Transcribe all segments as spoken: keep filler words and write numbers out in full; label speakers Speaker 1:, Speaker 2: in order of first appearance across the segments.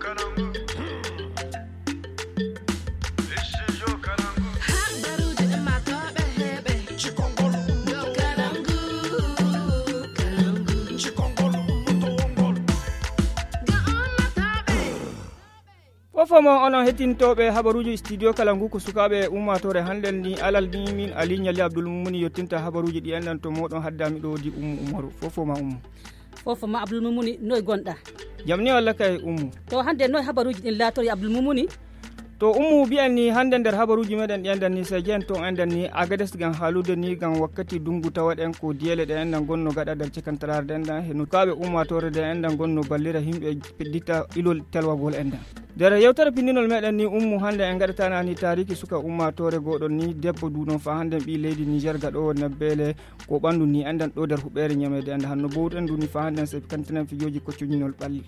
Speaker 1: Fomo onon hettintoɓe habaruji studio Kalangu ko sukaɓe ummatore hannden ni alal ni min Ali Nyali Abdoul Mumuni yottinta habaruji ɗi endan to moɗon haddami ɗo di Ummu Umaru fofoma Ummu
Speaker 2: fofoma Abdoul Mumuni noy gonɗa
Speaker 1: jam ni walla kay Ummu to
Speaker 2: hande noy habaruji ɗin latori Abdoul Mumuni
Speaker 1: to Ummu bi'en ni hande nder habaruji meɗen ɗi endan ni so jen to endan ni Agades gan halude ni gan wakkati dungu tawaɗen ko diyele ɗe endan gonno gaɗa dar cikantararde endan heno kaɓe ummatore de endan gonno ballira himɓe peddita ilol telwagol endan dere yewtere pinninol meɗen ni Ummu hande en gaɗatanani tariki suka ummatore goɗon ni debbo duɗon fa hande ɓi leydi Niger gaɗo nebbele ko ɓandu ni endan ɗo nder huɓere ñamede enda hanno bowɗen duni fa hande so kantinen fijoji koccuñinol ɓalli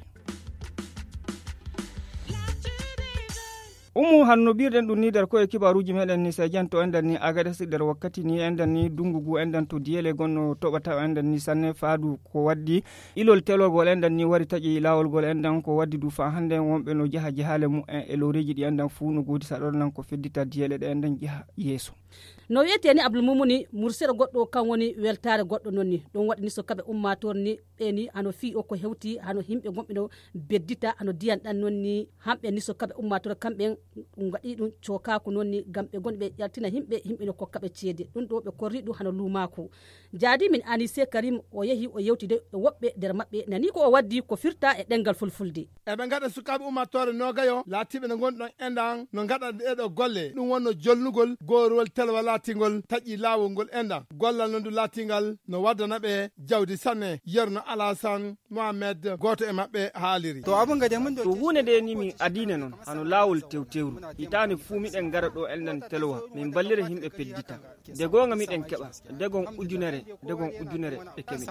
Speaker 1: Ummu hanno birden ɗum ni nder koye kibaruji meɗen ni so janto endan ni Agades nder wakkati ni endan ni dungugu endan to diyele gonno toɓata endan ni sanne faadu ko waddi ilol telogol endan ni wari taƴi lawol gol endan ko waddi du fa hande wonɓe no jaha jahale mu en e loreji ɗi endan fu no godi saɗon nan ko feddita diyele ɗe endan jaha yeeso
Speaker 2: no wiyete ni Abdoul Mumuni mursere goɗɗo kan woni weltare goɗɗo noon ni ɗum waɗi ni so kaɓe ummator ni ɓeni hano fi o ko hewti hano himɓe gonɓe no beddita hano diyan ɗan noon ni hamɓe ni so kaɓe ummator kamɓe gaɗi ɗum cokaku noon ni gam ɓe gonɓe ƴartina himɓe himɓe no kokkaɓe ceede ɗum ɗo ɓe korri ɗum hano lumako jadi min Anissé Karim o yeehi o yewtide e woɓɓe nder mabɓe nani ko o waddi ko firta e ɗengal fulfulde
Speaker 3: eɓe gaɗa sukaɓe ummatore nogayo laatiɓe no gonɗon endan no gaɗa ɗeɗo golle ɗum wonno jolnugol gorwol telwa latingol taƴi lawol ngol endan gollal nondu latingal no waddana ɓe jawdi sanne yerno Alassane Mohamed goto e mabɓe haaliri
Speaker 1: to abun gade mun to hunde de ni min adine non hano lawol tewtewru itani fu miɗen gara ɗo endan telwa min ballira himɓe peddita de gonga miɗen keɓa degon ujunere degon ujunere e kemi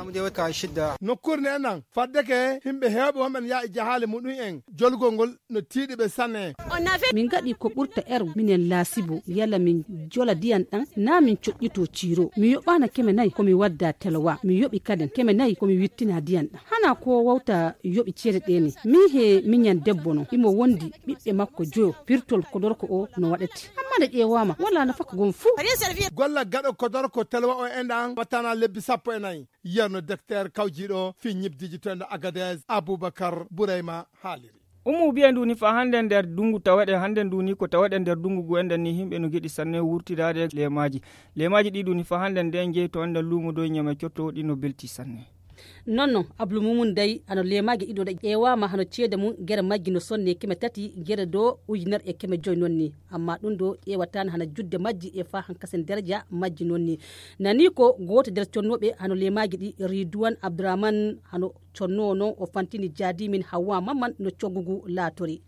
Speaker 3: nokkurne endan fadde ke himɓe heewɓe wonɓen yaa e jahale muɗum en jolgol ngol no tiiɗi ɓe sanne
Speaker 2: min gaɗi ko ɓurta er minen laasibo yalla min jola diyan ɗan na min coƴƴito ciro mi yoɓana keme nayyi komi wadda telwa mi yoɓi kaden keme nayyi komi wittina diyan ɗan hana ko wawta yoɓi ceede ɗeni min he miñan debbo no imo wondi ɓiɓɓe makko joyo pirtol kodorko o no waɗete amma nde ƴewama walla no fakka gon fuu
Speaker 3: golla gaɗo kodorko telwa o enɗan wattana lebbi sappo e nayyi yerno docteur kawjiɗo fi ñibdiji to ende Agadez Aboubacar Bourayma haaliri
Speaker 1: Ummu biya nduni fa hande nder dungu tawaɗe hande nduni ko tawaɗe nder dungu gu enden ni himɓe no giɗi sanne wurtirade lemaji lemaji ɗi duni fa hande nden jeey to ender lumu do nyama cotto ɗi no belti sanne
Speaker 2: non non Abdoul Mumuni day ano lemaji ɗiɗo ɗe ƴewama hano ceede mum guere majji no sonne keme tati guere do ujunere e keme joyi noon ni amma ɗum do ƴewatani hana judde majji e fa hankasen daraja majji noon ni nani ko goto nder connoɓe hano lemaji ɗi Ridouane Abdourahmane hano connowo noon o fantini jadi min Hawa Mamman no coggugu laatori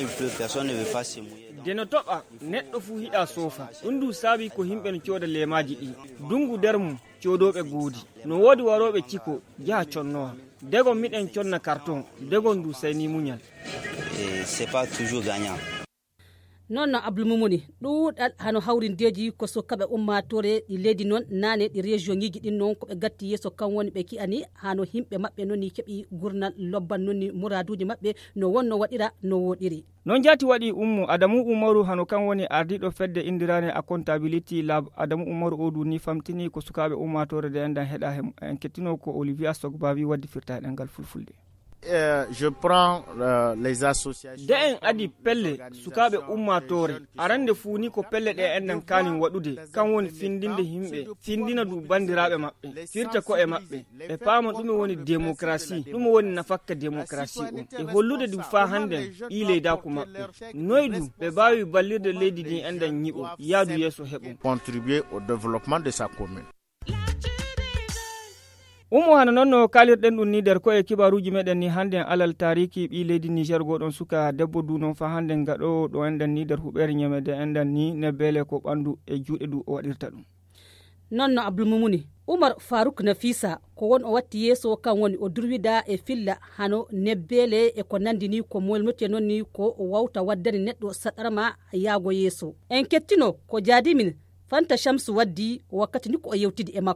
Speaker 1: deno toɓa neɗɗo fu hiɗa sofa ɗum du saabi ko himɓe no cooda lemaji ɗi dungu nder mum codoɓe goodi no woodi waroɓe ciko jaha connowa degon miɗen conna carton degon du sayni muñal
Speaker 4: c'est pas toujours gagnant
Speaker 2: non non Abdoul Mumuni ɗuɗal hano hawrindeji ko sokkaɓe ummatore ɗi leydi noon nane ɗi région ngiji ɗin noon koɓe gatti yeeso kan woni ɓe ki'ani hano himɓe mabɓe noon ni keeɓi gurnal lobban noon ni muraduji mabɓe no wonno waɗira no woɗiri
Speaker 1: non jati waɗi Ummu Adamu Umaru hano kan woni ardiɗo fedde indirane a comptability lab Adamu Umaru odu ni famtini ko sukaɓe ummatore de endan heɗa en kettino ko Olivia Sogbavi waddi firta ɗengal fulfulde
Speaker 5: Euh, je prends euh, les associations
Speaker 1: de en adi pelle sukaɓe ummatore arande funi ko pelle ɗe enɗen kanin waɗude kan woni findinde himɓe findina du bandiraɓe maɓɓe firta ko e maɓɓe e paama ɗum woni démocratie ɗum woni nafakka démocratie o e hollude du fa handen i leydako maɓɓe noydu ɓe mbawi ballirde leydi ndi enɗen ñiɓo yaadu yeeso heɓum
Speaker 5: contribuer au développement de sa commune.
Speaker 1: Ummu hana noon no kalirɗen ɗum ni nder koye kibaruji meɗen ni hande alal tariki ɓi leydi Niger goɗon suka debbo du noon fa hande gaɗo ɗo enɗen ni nder huɓere ñamede enɗen ni nebbele ko ɓandu e juuɗe du o waɗirta ɗum
Speaker 2: non no Abdoul Mumuni Oumar Farouk Nafisa ko won o watti yeeso kan woni o durwida e filla hano nebbele e ko nandini ko molmete noon ni ko wawta waddani neɗɗo saɗarma yaago yeeso en kettino ko jaadimin Fanta Shamsu waddi wakkati ni ko o yewtidi e makko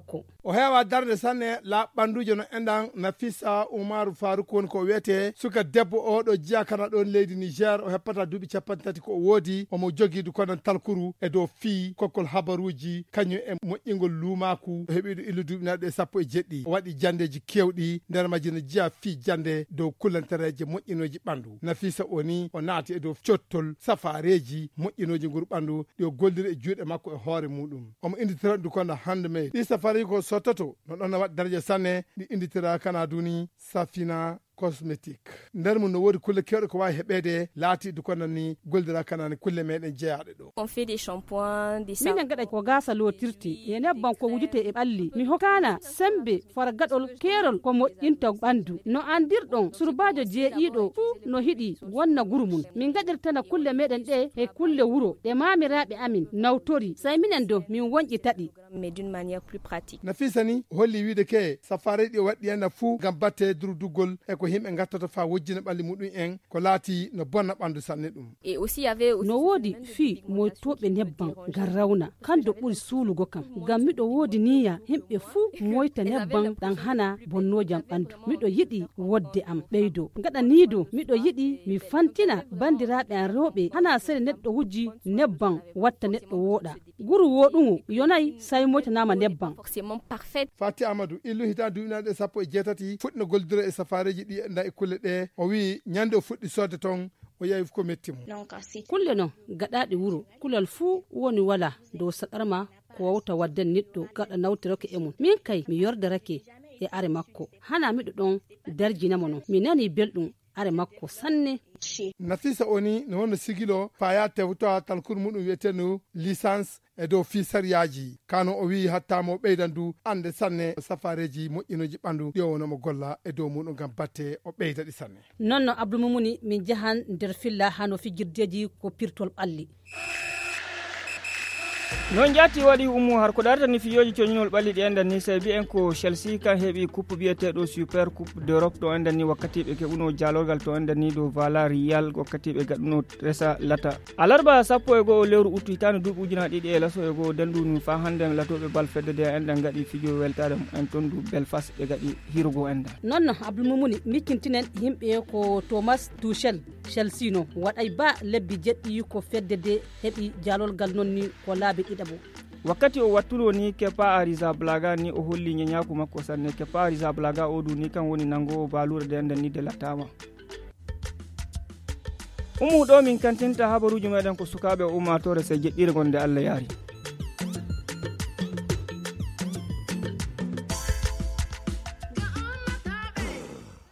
Speaker 3: o hewa darde sanne la ɓanduje no endan Nafisa Umaru Faruk woni ko wiyete suka debbo oɗo jiya kana ɗon leydi Niger o heppata duuɓi capanɗe tati ko o woodi omo jogiidu konon talkuru e dow fii kokkol habaruji kañum e moƴƴingol lumaku o heɓiɗo illu duuɓi naɗe sappo e jeɗɗi o waɗi jandeji kewɗi nder majji no jiya fii jande dow kullantereje moƴƴinoji ɓandu. Nafisa oni o naati e dow cottol safareji moƴƴinoji ngur ɓandu ɗi o golliri e juuɗe makko e hoore muɗum omo inditira ɗum kono hande mai ɗi safareji ko sottoto no ɗon no waɗi daraja sanne ɗi inditira kana duni Safina cosmétique nder mum no woodi kulle kewɗe ko wawi heɓede laatiɗo kono ni goldira kanani kulle meɗen jeeyaɗe ɗo.
Speaker 6: On fait des shampoings des
Speaker 2: minen gaɗa ko gasa lotirti e nebban ko wujite e ɓalli mi hokkana sembe fara gaɗol kerol ko moƴƴinta ɓandu no andirɗon surbajo jeeɗiɗo fuu no hiɗi wonna guru mum min gaɗirtana kulle meɗen ɗe e kulle wuro ɗe mamiraɓe amin nawtori say minen do min wonƴitaɗi
Speaker 6: mais d'une manière plus pratique.
Speaker 3: Nafisa ni holli wiide ke safare ɗi waɗɗi henna fuu gam batte durduggol e ko himɓe gattata fa wojjina ɓalli muɗum en ko laati no bonna ɓandu sanne ɗum.
Speaker 6: Et aussi y avait
Speaker 2: no woodi fii mo toɓe nebban ngar rawna kanto ɓuri suulugo kam gam miɗo woodi niya himɓe fuu moyta nebban ɗan hana bonnojam ɓandu miɗo yiɗi wodde am ɓeydo gaɗa niido miɗo yiɗi mi fantina bandiraɓe an rewɓe hana sere neɗɗo wujji nebban watta neɗɗo wooɗa guru woɗugo yonayi say moytanama nebban.
Speaker 6: Forcément parfait.
Speaker 3: Fati Amadou illu hitan duuɓinaɗe sappo e jeetati fuɗɗi no goldira e safareji ɗi nda e kulle ɗe o wi ñande o fuɗɗi sodde toon o yewi ko metti mo.
Speaker 2: kulle no gaɗaɗe wuro kulal fuu woni wala dow saɗarma ko wawta wadden neɗɗo gaɗa nawtirake e mum min kay mi yordarake e are makko hana miɗo ɗon darjinamo non mi nani belɗum are makko sanne.
Speaker 3: Nafisa oni no wonno sigilo faya tewta talkuru muɗum wiyeteno licence e dow fisariyaji kano o wi hattamo o ɓeydan du ande sanne safareji moƴƴinoji ɓandu ɗi o wonomo golla e dow muɗum gam batte o ɓeyda ɗi sanne.
Speaker 2: nonno Abdoumoumouni min jahan nder filla hano fijirdeji ko pirtol ɓalli.
Speaker 1: non jatti waɗi ummu har ko ɗartani fiyoji coñinol ɓalli ɗi endan ni sey bi'en ko Chelsea kan heeɓi coupe biyeteɗo super coupe d'Europe to endan ni wakkati ɓe keɓuno jalorgal to endan ni dow Villarreal wakkati ɓe gaɗuno resa lata alarba sappo e goho lewru août hitande duuɓi ujuna ɗiɗi e laso e goho dandunu fa hande latoɓe bal feddede endan gaɗi fijo weltare en toon du Belfast ɓe gaɗi hirugo endan.
Speaker 2: nonno Abdoumoumouni mikkintinen yimɓe ko Thomas Tuchel Chelsea no waɗay ba lebbi jeɗɗi ko feddede heɓi jalolgal non ni ko laabi ɗiɗabo.
Speaker 1: wakkati o wattuɗo ni Kepa Arrizabalaga ni o holli ñeñaku makko sanne Kepa Arrizabalaga o du ni kan woni nango balure de enden ni de lattama. umu ɗo min kantinta habaruji meɗen ko sukaɓe ummatore se jeɗɗire gonde Allah yaari.